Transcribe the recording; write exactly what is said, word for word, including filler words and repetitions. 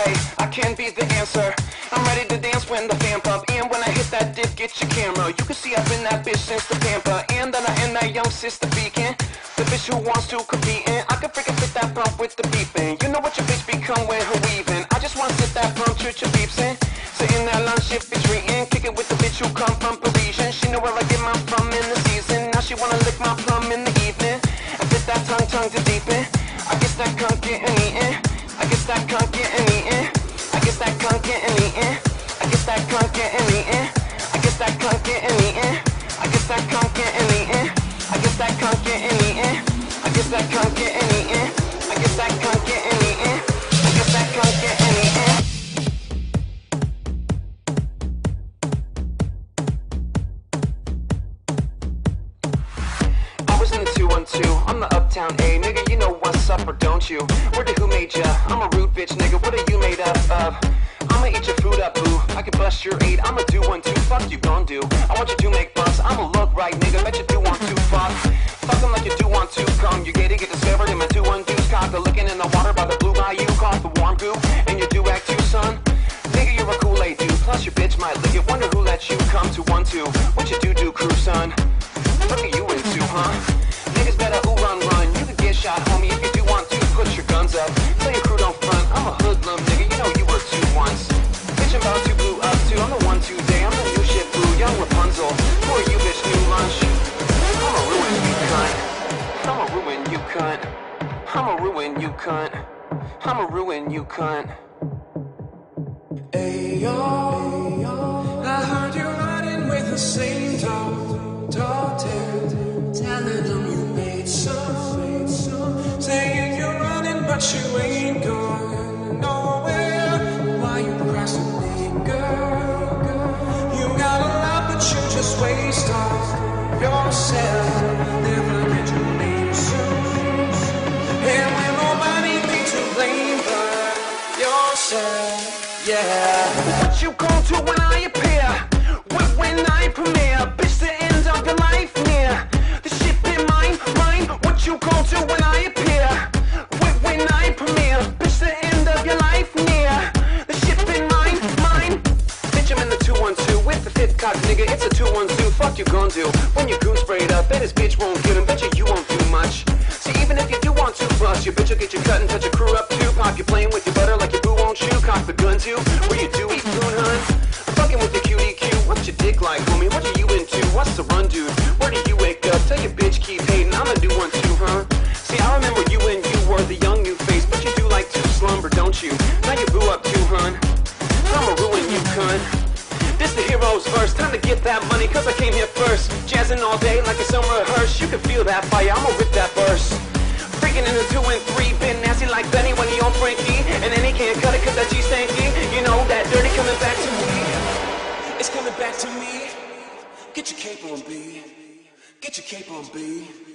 way, I can be the answer. I'm ready to dance when the fan pump. And when I hit that dip, get your camera. You can see I've been that bitch since the pamper. And then I am that young sister beacon, the bitch who wants to compete. And I can freaking fit that bump with the beeping. You know what your bitch become with her weaving. I just wanna sit that bump, church your beeps in. So in that lunch shift between, kick it with the bitch who come from Parisian. She know where I get my from in the season. Now she wanna lick my plum in the evening. And fit that tongue, tongue to deepen. I guess that cunt getting eaten. I guess that cunt getting eaten. I guess that cunt getting eaten. I guess that cunt getting eaten. I guess that cunt getting eaten. I guess that cunt getting eaten. I guess that cunt getting eaten. I guess that cunt getting eaten. I guess that cunt getting eaten. I guess that cunt getting eaten. I was in the two one two. I'm the uptown A, nigga. You know what's up or don't you? Where the who made ya? I'm a rude bitch, nigga. What are you made up of? I'ma eat your food up, boo. I can bust your eight. I'ma do one two. Fuck you gon' do. I want you to make bucks. I'ma look right, nigga. Bet you do want to fuck. Fuck 'em like you do want to come. You get it, get discovered in my two one deuce cock. Licking in the water by the blue bayou. Cough the warm goo. And you do act too, son. Nigga, you're a Kool-Aid dude. Plus your bitch might lick it. Wonder who let you come to one two. What you do do, crew, son? What are you into, huh? Niggas better ooh run run. You could get shot, homie, if you do want to. Put your guns up. Tell your crew don't front. I'm a hoodlum, nigga. You know you were two once. Bitch, I'm about to blue up too. I'm the one today. I'm the new shit boo. Young Rapunzel. Who are you, bitch? New lunch. I'ma ruin you, cunt. I'ma ruin you, cunt. I'ma ruin you, cunt. I'ma ruin you, cunt. Ayo, I heard you running with the same dog, dog tail, telling them you made some, saying you're running but you ain't going nowhere. Why you procrastinating, girl? You got a lot but you just waste all yourself. Never get your name soon, and when nobody thinks to blame but yourself. Yeah. What you gon' do when I appear? When, when I premiere? Bitch, the end of your life near. The shit be mine, mine. What you gon' do when I appear? When, when I premiere? Bitch, the end of your life near. The shit be mine, mine. Bitch, I'm in the two one two with the fifth cock, nigga. It's a two one two. Fuck you gon' do when your goon sprayed up? Bet this bitch won't get him. Bet you you won't do much. See, even if you do want to bust, your bitch will get you cut and touch your crew up too. Pop you playing with your butter like your boo won't chew. Cock the gun too. Where you do eat coon, hun? I'm fucking with your cutie Q. What's your dick like, homie? What are you into? What's the run, dude? Where do you wake up? Tell your bitch keep hating. I'ma do one too, huh? See, I remember you and you were the young new face, but you do like to slumber, don't you? Now you boo up too, hun. I'ma ruin you, cunt. This the hero's verse, time to get that money, cause I came here first. Jazzing all day like a summer rehearse. You can feel that fire, I'ma rip that verse. Freaking in the two and three, been nasty like Benny when he on Frankie. And then he can't cut it cause that G stanky. You know that dirty coming back to me. It's coming back to me. Get your cape on, B. Get your cape on, B.